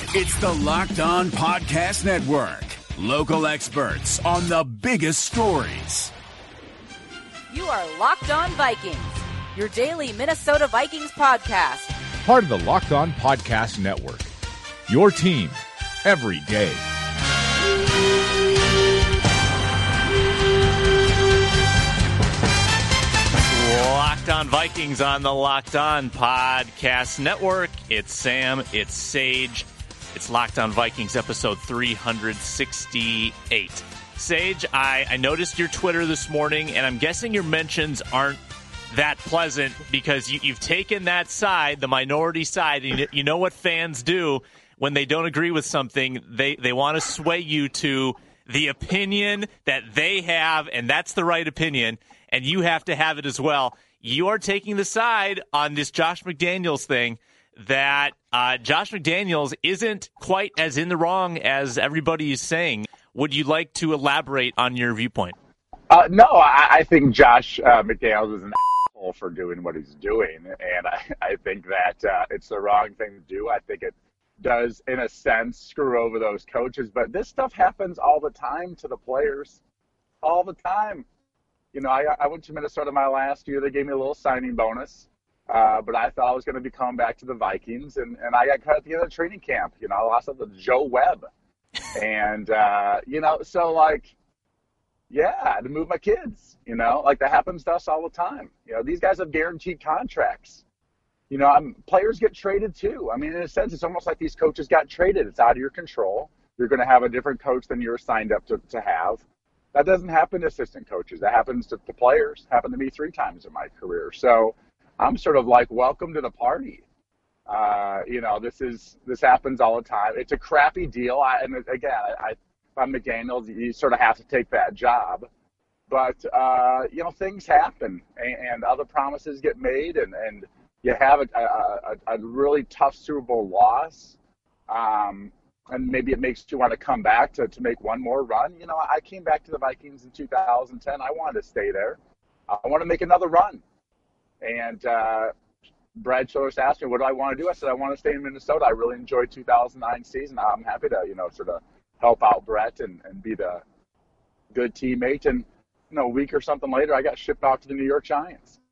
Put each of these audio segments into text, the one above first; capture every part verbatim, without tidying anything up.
It's the Locked On Podcast Network. Local experts on the biggest stories. You are Locked On Vikings, your daily Minnesota Vikings podcast. Part of the Locked On Podcast Network. Your team every day. Locked On Vikings on the Locked On Podcast Network. It's Sam, it's Sage. It's Locked On Vikings episode three sixty-eight. Sage, I, I noticed your Twitter this morning, and I'm guessing your mentions aren't that pleasant because you, you've taken that side, the minority side, and you, you know what fans do when they don't agree with something. They, they want to sway you to the opinion that they have, and that's the right opinion, and you have to have it as well. You are taking the side on this Josh McDaniels thing that uh, Josh McDaniels isn't quite as in the wrong as everybody is saying. Would you like to elaborate on your viewpoint? Uh, no, I, I think Josh uh, McDaniels is an asshole for doing what he's doing, and I, I think that uh, it's the wrong thing to do. I think it does, in a sense, screw over those coaches, but this stuff happens all the time to the players, all the time. You know, I, I went to Minnesota my last year. They gave me a little signing bonus. Uh, but I thought I was going to be coming back to the Vikings, and, and I got cut at the end of the training camp. You know, I lost out to Joe Webb. And, uh, you know, so, like, yeah, I had to move my kids, you know. Like, that happens to us all the time. You know, these guys have guaranteed contracts. You know, I'm, players get traded, too. I mean, in a sense, it's almost like these coaches got traded. It's out of your control. You're going to have a different coach than you're signed up to, to have. That doesn't happen to assistant coaches. That happens to, to players. It happened to me three times in my career. So I'm sort of like, welcome to the party. Uh, you know, this is this happens all the time. It's a crappy deal. I, and again, I, if I'm McDaniels, you sort of have to take that job. But, uh, you know, things happen, and, and other promises get made, and, and you have a, a, a really tough Super Bowl loss. Um, and maybe it makes you want to come back to, to make one more run. You know, I came back to the Vikings in two thousand ten. I wanted to stay there. I want to make another run. And uh, Brad Childress asked me, what do I want to do? I said, I want to stay in Minnesota. I really enjoyed two thousand nine season. I'm happy to, you know, sort of help out Brett and, and be the good teammate. And, you know, a week or something later, I got shipped off to the New York Giants.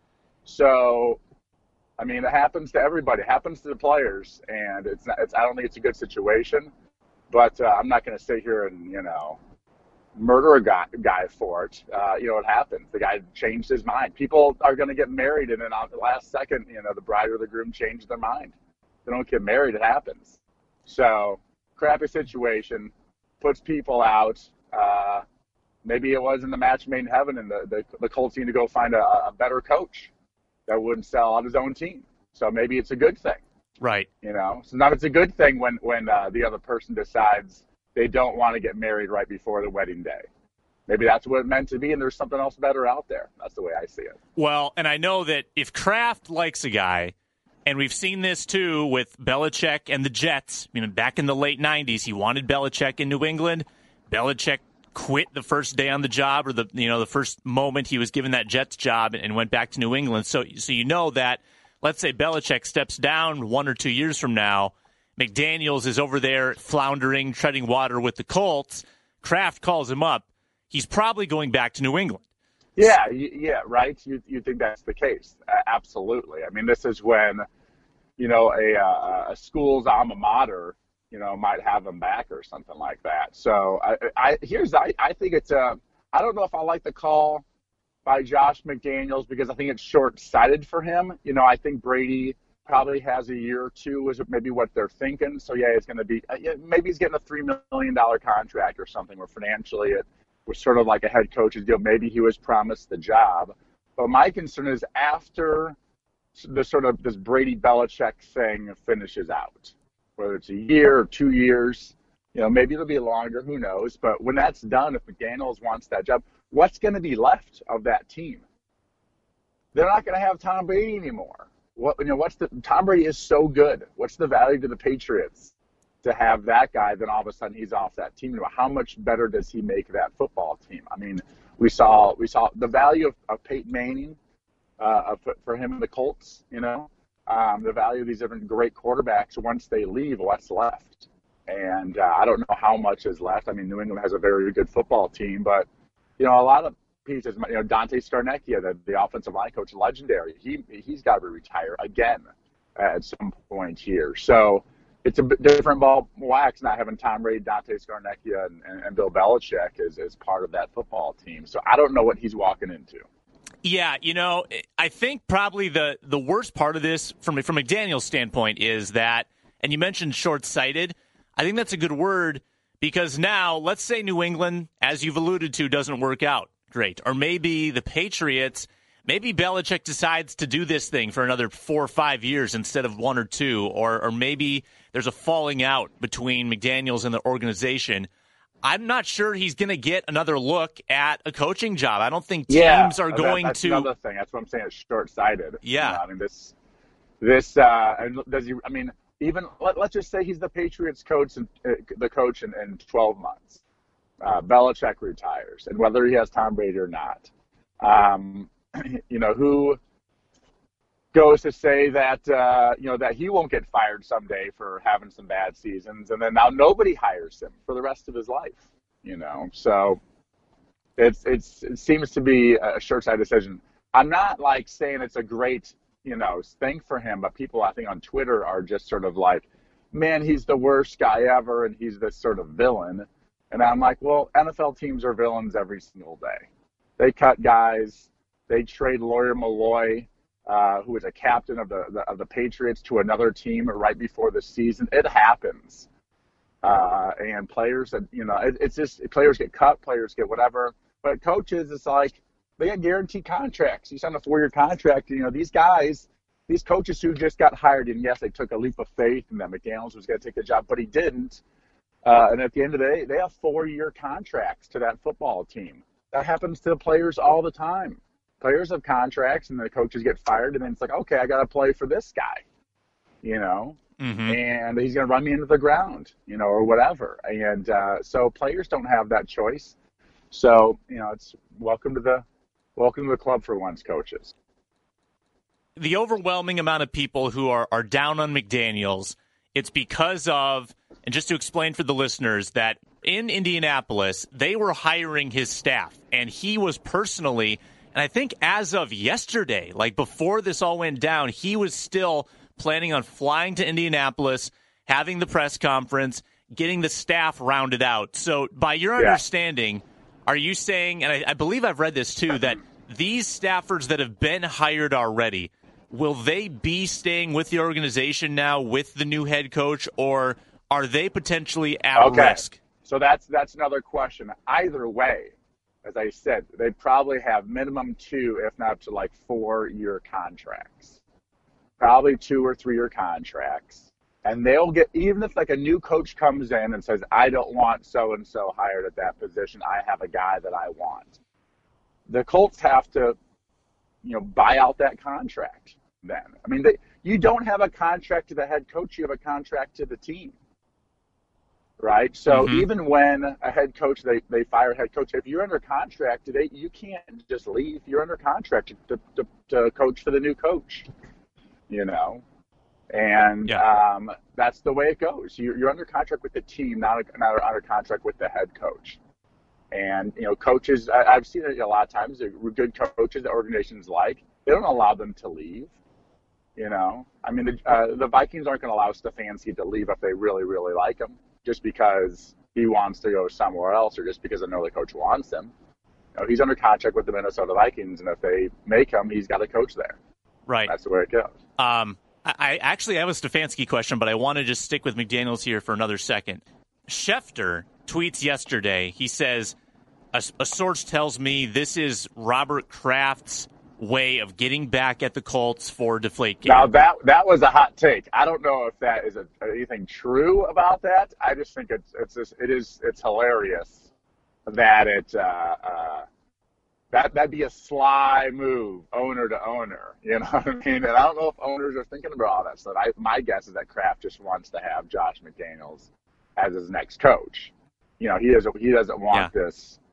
So, I mean, it happens to everybody. It happens to the players. And it's, not, it's I don't think it's a good situation. But uh, I'm not going to sit here and, you know, murder a guy, guy for it. Uh, you know, it happens. The guy changed his mind. People are going to get married, and then on the last second, you know, the bride or the groom changed their mind. They don't get married. It happens. So, crappy situation, puts people out. Uh, maybe it wasn't the match made in heaven, and the, the, the Colts need to go find a, a better coach that wouldn't sell out his own team. So maybe it's a good thing. Right. You know, sometimes it's a good thing when, when uh, the other person decides they don't want to get married right before the wedding day. Maybe that's what it meant to be, and there's something else better out there. That's the way I see it. Well, and I know that if Kraft likes a guy, and we've seen this too with Belichick and the Jets, you know, back in the late nineties, he wanted Belichick in New England. Belichick quit the first day on the job, or the you know the first moment he was given that Jets job, and went back to New England. So, so you know that, let's say Belichick steps down one or two years from now, McDaniels is over there floundering, treading water with the Colts. Kraft calls him up. He's probably going back to New England. Yeah, yeah, right. You you think that's the case? Uh, absolutely. I mean, this is when, you know, a uh, a school's alma mater, you know, might have him back or something like that. So I, I here's I I think it's a I don't know if I like the call by Josh McDaniels because I think it's short-sighted for him. You know, I think Brady probably has a year or two is maybe what they're thinking. So, yeah, it's going to be – maybe he's getting a three million dollars contract or something where financially it was sort of like a head coach's deal. Maybe he was promised the job. But my concern is after the sort of this Brady-Belichick thing finishes out, whether it's a year or two years, you know, maybe it'll be longer, who knows. But when that's done, if McDaniels wants that job, what's going to be left of that team? They're not going to have Tom Brady anymore. What you know? What's the Tom Brady is so good. What's the value to the Patriots to have that guy? Then all of a sudden he's off that team. How much better does he make that football team? I mean, we saw we saw the value of, of Peyton Manning uh, for, for him and the Colts. You know, um, the value of these different great quarterbacks once they leave, what's left. And uh, I don't know how much is left. I mean, New England has a very good football team, but, you know, a lot of pieces, you know, Dante Scarnecchia, the, the offensive line coach, legendary, he, he's got to retire again at some point here. So it's a bit different ball wax not having Tom Brady, Dante Scarnecchia, and, and, and Bill Belichick as, as part of that football team. So I don't know what he's walking into. Yeah, you know, I think probably the, the worst part of this from, from McDaniel's standpoint is that, and you mentioned short-sighted, I think that's a good word because now, let's say New England, as you've alluded to, doesn't work out great. Or maybe the Patriots, maybe Belichick decides to do this thing for another four or five years instead of one or two. Or, or maybe there's a falling out between McDaniels and the organization. I'm not sure he's going to get another look at a coaching job. I don't think teams yeah, are that, going that's to. That's another thing. That's what I'm saying. It's short-sighted. Yeah. You know, I mean, this, this, uh, does he, I mean, Even let, let's just say he's the Patriots coach and uh, the coach in, in twelve months. Uh, Belichick retires, and whether he has Tom Brady or not, um, you know, who goes to say that uh, you know that he won't get fired someday for having some bad seasons, and then now nobody hires him for the rest of his life. You know, so it's it's it seems to be a short-sighted decision. I'm not like saying it's a great, you know, thing for him, but people I think on Twitter are just sort of like, man, he's the worst guy ever, and he's this sort of villain. And I'm like, well, N F L teams are villains every single day. They cut guys. They trade Lawyer Malloy, uh, who was a captain of the, the of the Patriots, to another team right before the season. It happens. Uh, and players, that you know, it, it's just players get cut, players get whatever. But coaches, it's like, they got guaranteed contracts. You sign a four-year contract. You know, these guys, these coaches who just got hired, and yes, they took a leap of faith, and that McDaniels was going to take the job, but he didn't. Uh, and at the end of the day, they have four-year contracts to that football team. That happens to the players all the time. Players have contracts, and the coaches get fired, and then it's like, okay, I got to play for this guy, you know, mm-hmm. and he's going to run me into the ground, you know, or whatever. And uh, so players don't have that choice. So, you know, it's welcome to the Welcome to the club for once, coaches. The overwhelming amount of people who are, are down on McDaniels, it's because of, and just to explain for the listeners, that in Indianapolis, they were hiring his staff, and he was personally, and I think as of yesterday, like before this all went down, he was still planning on flying to Indianapolis, having the press conference, getting the staff rounded out. So by your yeah. understanding, are you saying, and I, I believe I've read this too, that these staffers that have been hired already, will they be staying with the organization now with the new head coach, or are they potentially at okay. risk? So that's that's another question. Either way, as I said, they probably have minimum two, if not to like four-year contracts. Probably two or three-year contracts. And they'll get, even if like a new coach comes in and says, I don't want so-and-so hired at that position, I have a guy that I want. The Colts have to, you know, buy out that contract then. I mean, they, you don't have a contract to the head coach, you have a contract to the team. Right? So mm-hmm. even when a head coach, they, they fire a head coach, if you're under contract today, you can't just leave. You're under contract to, to, to coach for the new coach, you know. And yeah. um, that's the way it goes. You're, you're under contract with the team, not, not under contract with the head coach. And, you know, coaches, I, I've seen it a lot of times, good coaches that organizations like, they don't allow them to leave, you know. I mean, the, uh, the Vikings aren't going to allow Stefanski to leave if they really, really like him, just because he wants to go somewhere else or just because another coach wants him. You know, he's under contract with the Minnesota Vikings, and if they make him, he's got to coach there. Right. That's the way it goes. Um. I actually have a Stefanski question, but I want to just stick with McDaniels here for another second. Schefter tweets yesterday. He says, a, a source tells me this is Robert Kraft's way of getting back at the Colts for Deflategate. Now, that that was a hot take. I don't know if that is a, anything true about that. I just think it's it's just, it is it's hilarious that it uh, uh, That, that'd be a sly move, owner to owner. You know what I mean? And I don't know if owners are thinking about all that stuff. I, my guess is that Kraft just wants to have Josh McDaniels as his next coach. You know, he doesn't, he doesn't want yeah. this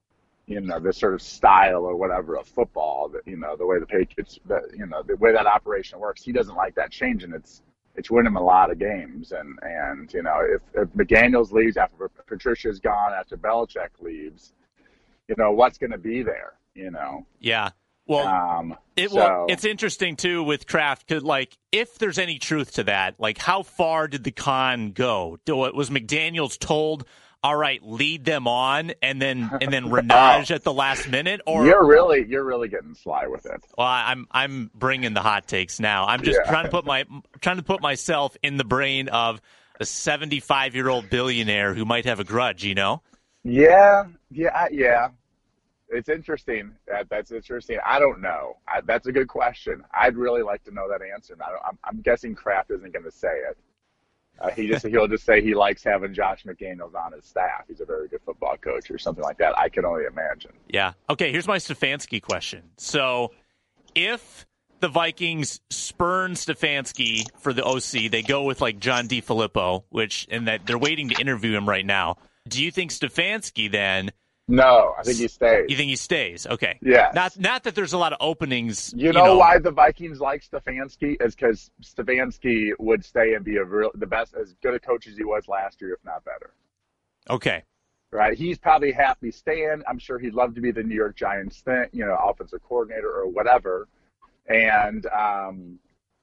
you know, this sort of style or whatever of football, that, you know, the way the Patriots, the, you know, the way that operation works. He doesn't like that change, and it's it's winning him a lot of games. And, and you know, if, if McDaniels leaves after Patricia's gone, after Belichick leaves, you know, what's going to be there, you know? Yeah. Well, um, it, so, well, it's interesting, too, with Kraft, because, like, if there's any truth to that, like, how far did the con go? Was McDaniels told, all right, lead them on, and then and then renege at the last minute? Or you're really you're really getting sly with it. Well, I'm I'm bringing the hot takes now. I'm just yeah. trying to put my trying to put myself in the brain of a seventy-five-year-old billionaire who might have a grudge, you know? Yeah, yeah, yeah. It's interesting. That, that's interesting. I don't know. I, that's a good question. I'd really like to know that answer. I don't, I'm, I'm guessing Kraft isn't going to say it. Uh, he just he'll just say he likes having Josh McDaniels on his staff. He's a very good football coach or something like that. I can only imagine. Yeah. Okay, here's my Stefanski question. So if the Vikings spurn Stefanski for the O C, they go with like John DeFilippo, which and that they're waiting to interview him right now. Do you think Stefanski then No, I think he stays. You think he stays? Okay. Yes. Not not that there's a lot of openings. You, you know, know why the Vikings like Stefanski is because Stefanski would stay and be a real the best, as good a coach as he was last year, if not better. Okay. Right. He's probably happy staying. I'm sure he'd love to be the New York Giants, thing, you know, offensive coordinator or whatever. And um,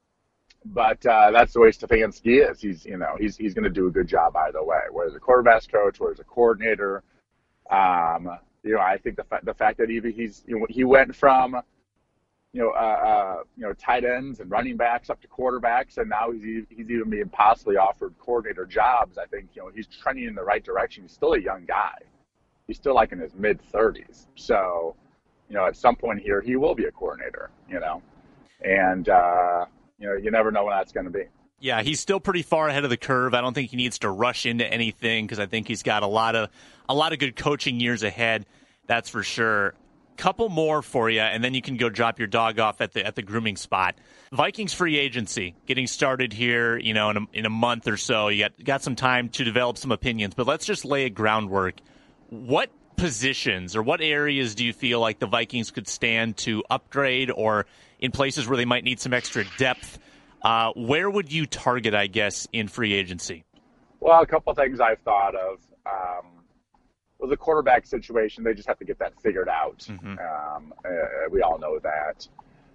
but uh, that's the way Stefanski is. He's you know he's he's going to do a good job either way. Whether as a quarterback's coach, whether as a coordinator. Um, you know, I think the fa- the fact that he he's you know, he went from you know uh, uh, you know tight ends and running backs up to quarterbacks, and now he's he's even being possibly offered coordinator jobs. I think you know he's trending in the right direction. He's still a young guy. He's still like in his mid thirties. So you know, at some point here, he will be a coordinator. You know, and uh, you know you never know when that's going to be. Yeah, he's still pretty far ahead of the curve. I don't think he needs to rush into anything because I think he's got a lot of a lot of good coaching years ahead. That's for sure. Couple more for you, and then you can go drop your dog off at the at the grooming spot. Vikings free agency getting started here. You know, in a, in a month or so, you got got some time to develop some opinions. But let's just lay a groundwork. What positions or what areas do you feel like the Vikings could stand to upgrade, or in places where they might need some extra depth? Uh, where would you target, I guess, in free agency? Well, a couple of things I've thought of. Um, well, the quarterback situation, they just have to get that figured out. Mm-hmm. Um, uh, we all know that.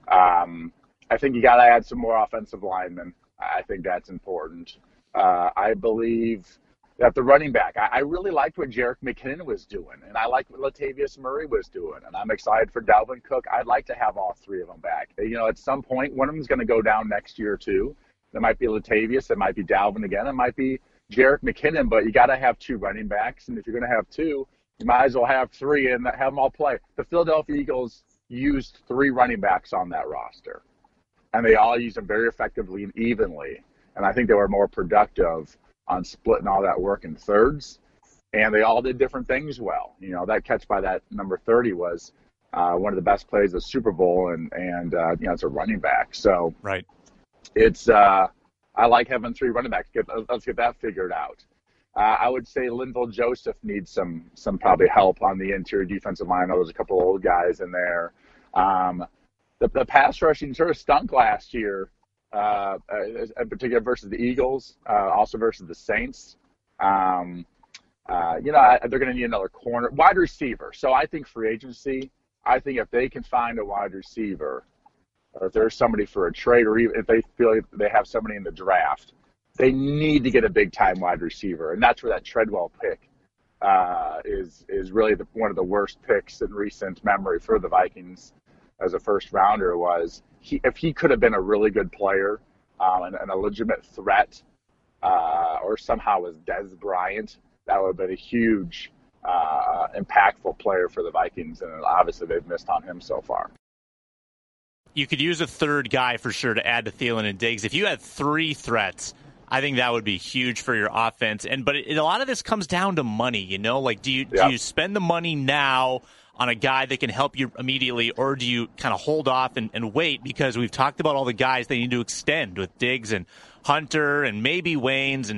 Um, I think you got to add some more offensive linemen. I think that's important. Uh, I believe that the running back, I, I really liked what Jerick McKinnon was doing, and I liked what Latavius Murray was doing, and I'm excited for Dalvin Cook. I'd like to have all three of them back. You know, at some point, one of them is going to go down next year, too. It might be Latavius. It might be Dalvin again. It might be Jerick McKinnon, but you got to have two running backs, and if you're going to have two, you might as well have three and have them all play. The Philadelphia Eagles used three running backs on that roster, and they all used them very effectively and evenly, and I think they were more productive on splitting all that work in thirds, and they all did different things well. You know, that catch by that number thirty was uh, one of the best plays of the Super Bowl, and, and uh, you know, it's a running back. So right. it's uh, I like having three running backs. Get, let's get that figured out. Uh, I would say Linval Joseph needs some some probably help on the interior defensive line. I know there's a couple of old guys in there. Um, the, the pass rushing sort of stunk last year. Uh, in particular versus the Eagles, uh, also versus the Saints. Um, uh, you know, I, they're going to need another corner. Wide receiver. So I think free agency, I think if they can find a wide receiver, or if there's somebody for a trade, or even if they feel like they have somebody in the draft, they need to get a big-time wide receiver. And that's where that Treadwell pick uh, is is really the, one of the worst picks in recent memory for the Vikings as a first-rounder was. He, if he could have been a really good player um, and, and a legitimate threat, uh, or somehow was Dez Bryant, that would have been a huge, uh, impactful player for the Vikings, and obviously they've missed on him so far. You could use a third guy for sure to add to Thielen and Diggs. If you had three threats, I think that would be huge for your offense. And but it, a lot of this comes down to money, you know? Like, do you yep. do you spend the money now on a guy that can help you immediately, or do you kind of hold off and, and wait? Because we've talked about all the guys they need to extend with Diggs and Hunter and maybe Waynes and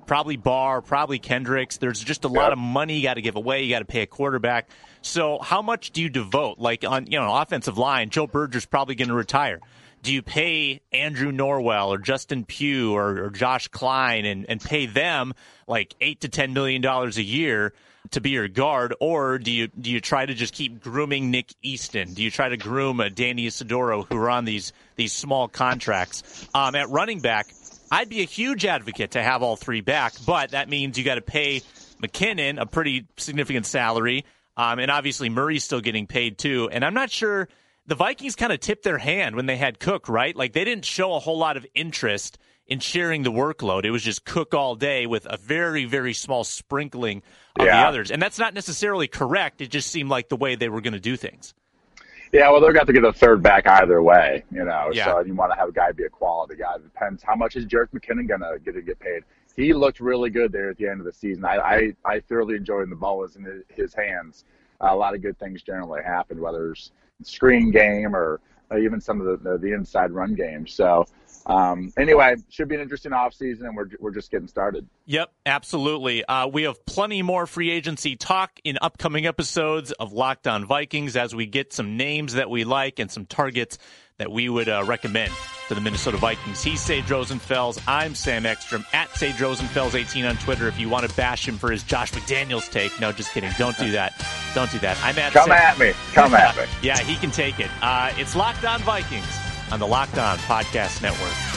probably Barr, probably Kendricks. There's just a lot yep. of money you got to give away. You got to pay a quarterback. So how much do you devote? Like on you know offensive line, Joe Berger's probably going to retire. Do you pay Andrew Norwell or Justin Pugh or, or Josh Klein and, and pay them like eight to ten million dollars a year to be your guard, or do you do you try to just keep grooming Nick Easton? Do you try to groom a Danny Isidoro who are on these these small contracts? Um, at running back, I'd be a huge advocate to have all three back, but that means you got to pay McKinnon a pretty significant salary, um, and obviously Murray's still getting paid too. And I'm not sure. The Vikings kind of tipped their hand when they had Cook, right? Like, they didn't show a whole lot of interest in sharing the workload. It was just Cook all day with a very, very small sprinkling of yeah. the others. And that's not necessarily correct. It just seemed like the way they were going to do things. Yeah, well, they're going to have to get a third back either way, you know. Yeah. So you want to have a guy be a quality guy. It depends how much is Jerick McKinnon going to get to get paid. He looked really good there at the end of the season. I I, I thoroughly enjoyed the ball was in his, his hands. Uh, a lot of good things generally happened, whether it's screen game or uh, even some of the, the the inside run game. So um, anyway, should be an interesting offseason, and we're we're just getting started. Yep, absolutely. Uh, we have plenty more free agency talk in upcoming episodes of Locked On Vikings as we get some names that we like and some targets that we would uh, recommend to the Minnesota Vikings. He's Sage Rosenfels. I'm Sam Ekstrom at Sage Rosenfels eighteen on Twitter. If you want to bash him for his Josh McDaniels take, no, just kidding. Don't do that. Don't do that. I'm at Come Sam. at me. Come at me. Yeah, he can take it. Uh, it's Locked On Vikings on the Locked On Podcast Network.